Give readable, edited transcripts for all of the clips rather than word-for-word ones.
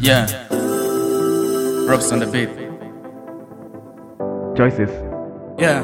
Yeah. Ropes on the beat. Choices. Yeah.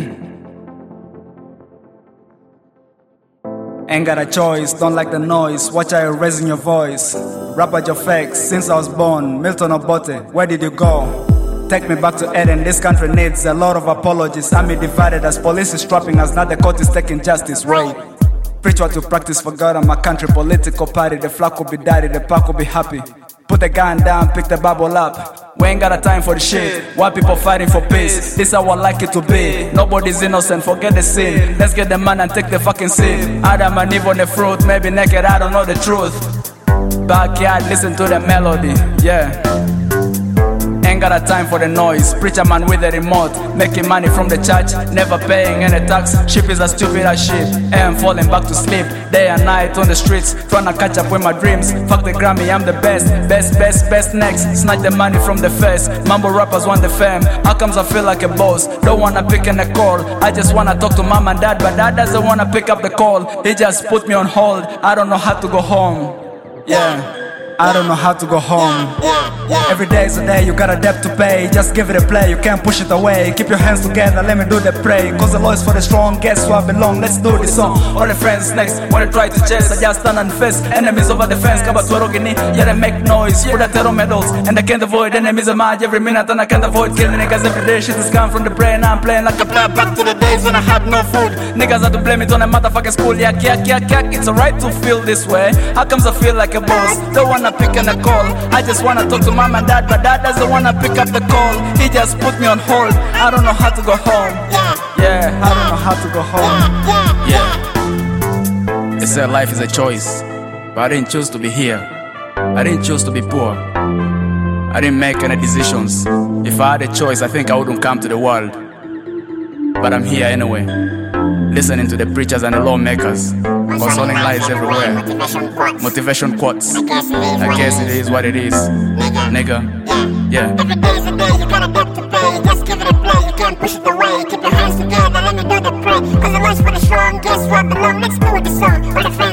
Ain't got a choice, don't like the noise. Watch how you're raising your voice. Rap at your facts, since I was born. Milton Obote, where did you go? Take me back to Eden, this country needs a lot of apologies. Army divided as police is trapping us, now the court is taking justice. Wait. Preach what you practice for God and my country. Political party, the flag will be daddy, the park will be happy. Put the gun down, pick the Bible up. We ain't got a time for the shit. Why people fighting for peace? This how I like it to be. Nobody's innocent, forget the sin. Let's get the man and take the fucking sin. Adam and Eve on the fruit, maybe naked, I don't know the truth. Backyard, listen to the melody, yeah. Ain't got a time for the noise. Preacher man with the remote, making money from the church, never paying any tax. Sheep is as stupid as shit. Am falling back to sleep, day and night on the streets, trying to catch up with my dreams. Fuck the Grammy, I'm the best, best next. Snatch the money from the face. Mambo rappers want the fame. How comes I feel like a boss? Don't wanna pick in a call. I just wanna talk to mom and dad, but dad doesn't wanna pick up the call. He just put me on hold. I don't know how to go home. Yeah. I don't know how to go home. Every day is a day, you got a debt to pay. Just give it a play, you can't push it away. Keep your hands together, let me do the pray. Cause the law is for the strong, guess who I belong. Let's do this song, all the friends next. Wanna try to chase, I just stand and face. Enemies over the fence, kaba tuarogini. Yeah, they make noise, put a terror medals. And I can't avoid enemies emerge every minute. And I can't avoid killing niggas every day. Shit is come from the brain, I'm playing like a player. Back to the days when I had no food. Niggas had to blame it on a motherfucking school. Yak. It's alright to feel this way. How comes I feel like a boss? Don't wanna pick in a call. I just wanna talk to mom and dad, but dad doesn't wanna pick up the call. He just put me on hold. I don't know how to go home. Yeah, I don't know how to go home. Yeah. They said life is a choice, but I didn't choose to be here. I didn't choose to be poor. I didn't make any decisions. If I had a choice, I think I wouldn't come to the world. But I'm here anyway, listening to the preachers and the lawmakers, consoling lies everywhere. Motivation quotes. I guess it is what it is. Nigga. Yeah. Every day's a day, you got a debt to pay. Just give it a play, you can't push it away. Keep your hands together, let me do the pray. Cause the life's for the strong, guess what belong. Let's do it the song. All the friends